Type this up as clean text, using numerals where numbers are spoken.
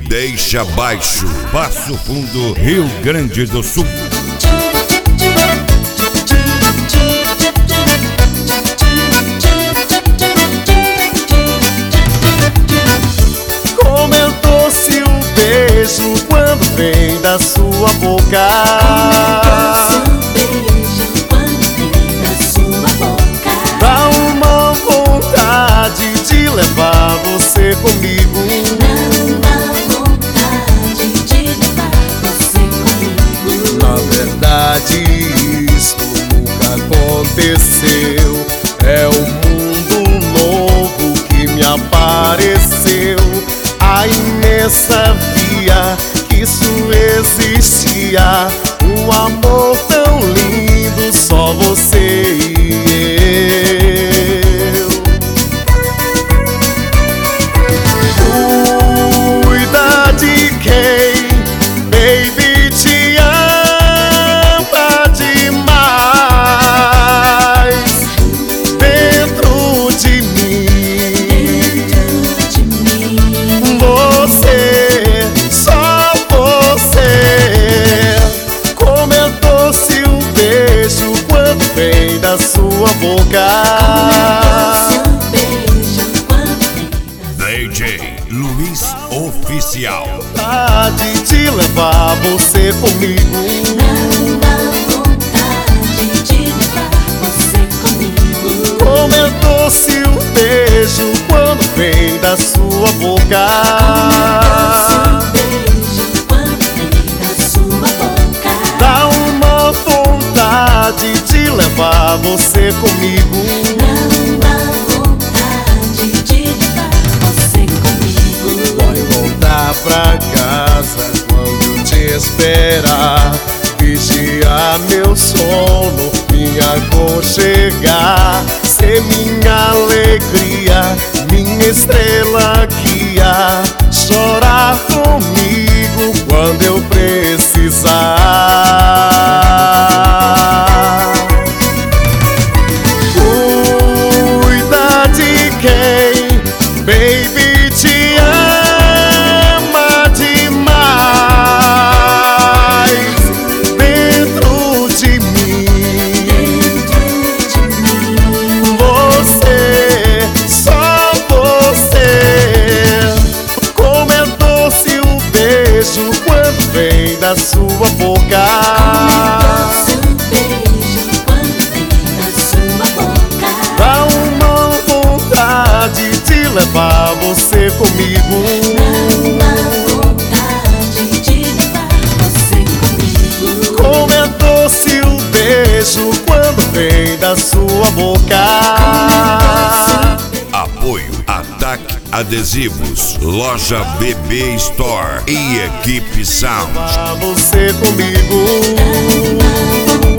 deixa baixo. Passo Fundo, Rio Grande do Sul. Comentou-se o beijo quando vem da sua boca. Dá uma vontade de levar você comigo. Na verdade, isso nunca aconteceu. É um mundo novo que me apareceu. A imensa via que isso existia. Um amor tão lindo, só você e eu. Cuida de quem, baby, te ama demais. Dentro de mim, você, só você. Comentou-se um beijo quando vem da sua boca. DJ Luiz Oficial. Vontade de levar você comigo. Comentou-se um beijo quando vem da sua boca. Dá uma vontade de levar você comigo. Pode voltar pra casa quando te esperar. Vigiar meu sono, me aconchegar. Ser minha alegria, minha estrela guia. Chorar comigo quando eu precisar. Cuida de quem, baby, te ama demais. Dentro de mim, você, só você. Comentou-se o beijo quando vem da sua boca. Dá uma vontade de levar você comigo. Comentou-se o beijo quando vem da sua boca. Apoio Ataque Adesivos, Loja BB Store e Equipe Sound. Levar você comigo.